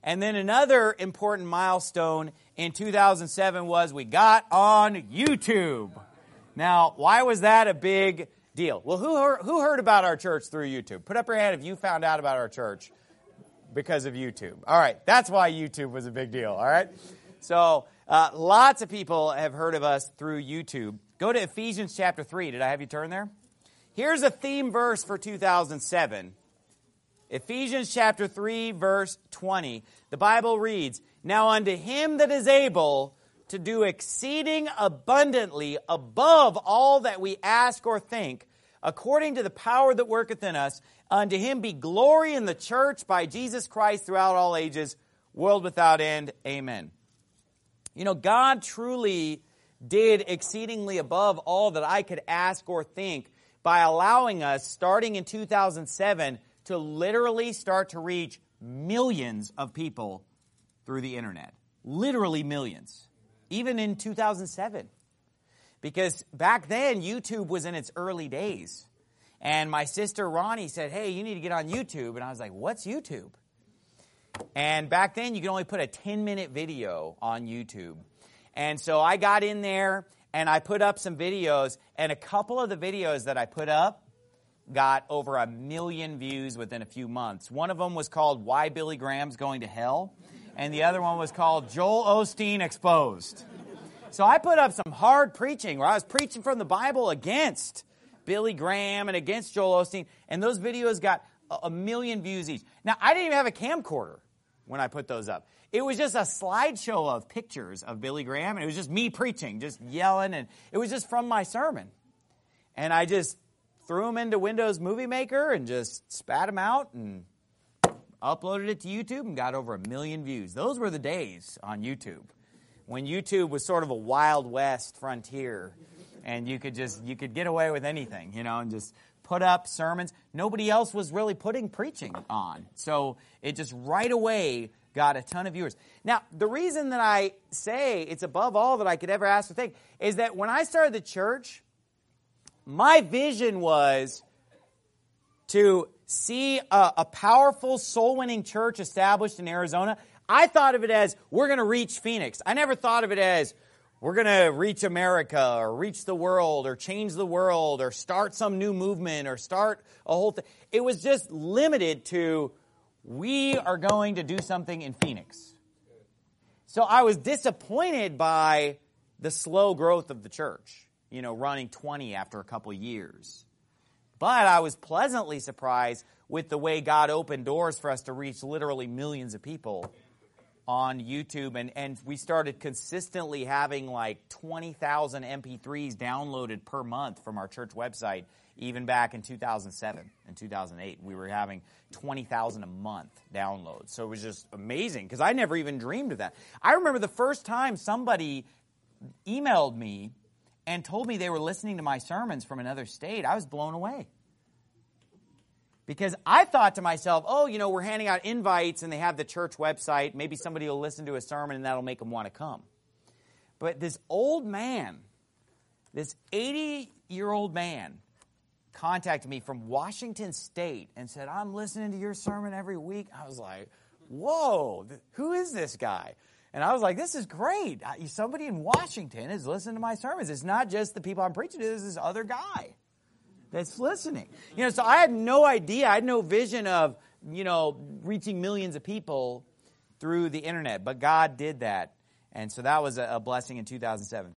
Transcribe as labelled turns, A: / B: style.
A: And then another important milestone in 2007 was we got on YouTube. Now, why was that a big deal? Well, who heard about our church through YouTube? Put up your hand if you found out about our church because of YouTube. All right, that's why YouTube was a big deal, all right? So lots of people have heard of us through YouTube. Go to Ephesians chapter 3. Did I have you turn there? Here's a theme verse for 2007. Ephesians chapter 3, verse 20. The Bible reads, "Now unto him that is able to do exceeding abundantly above all that we ask or think, according to the power that worketh in us, unto him be glory in the church by Jesus Christ throughout all ages, world without end. Amen." You know, God truly did exceedingly above all that I could ask or think by allowing us, starting in 2007, to literally start to reach millions of people through the internet. Literally millions. Even in 2007. Because back then, YouTube was in its early days. And my sister Ronnie said, "Hey, you need to get on YouTube." And I was like, "What's YouTube?" And back then, you could only put a 10-minute video on YouTube. And so I got in there, and I put up some videos. And a couple of the videos that I put up got over 1 million views within a few months. One of them was called "Why Billy Graham's Going to Hell." And the other one was called "Joel Osteen Exposed." So I put up some hard preaching where I was preaching from the Bible against Billy Graham and against Joel Osteen. And those videos got 1 million views each. Now, I didn't even have a camcorder when I put those up. It was just a slideshow of pictures of Billy Graham. And it was just me preaching, just yelling. And it was just from my sermon. And I just threw them into Windows Movie Maker and just spat them out and uploaded it to YouTube and got over 1 million views. Those were the days on YouTube when YouTube was sort of a Wild West frontier, and you could get away with anything, you know, and just put up sermons. Nobody else was really putting preaching on, so it just right away got a ton of viewers. Now, the reason that I say it's above all that I could ever ask or think is that when I started the church, my vision was to see a powerful soul-winning church established in Arizona. I thought of it as, we're going to reach Phoenix. I never thought of it as, we're going to reach America or reach the world or change the world or start some new movement or start a whole thing. It was just limited to, we are going to do something in Phoenix. So I was disappointed by the slow growth of the church, you know, running 20 after a couple years. But I was pleasantly surprised with the way God opened doors for us to reach literally millions of people on YouTube. And we started consistently having like 20,000 MP3s downloaded per month from our church website, even back in 2007 and 2008. We were having 20,000 a month downloads. So it was just amazing because I never even dreamed of that. I remember the first time somebody emailed me and told me they were listening to my sermons from another state. I was blown away. Because I thought to myself, oh, you know, we're handing out invites and they have the church website. Maybe somebody will listen to a sermon and that'll make them want to come. But this old man, this 80-year-old man, contacted me from Washington State and said, "I'm listening to your sermon every week." I was like, whoa, who is this guy? And I was like, this is great. Somebody in Washington is listening to my sermons. It's not just the people I'm preaching to. There's this other guy that's listening. You know, so I had no idea. I had no vision of, you know, reaching millions of people through the internet. But God did that. And so that was a blessing in 2007.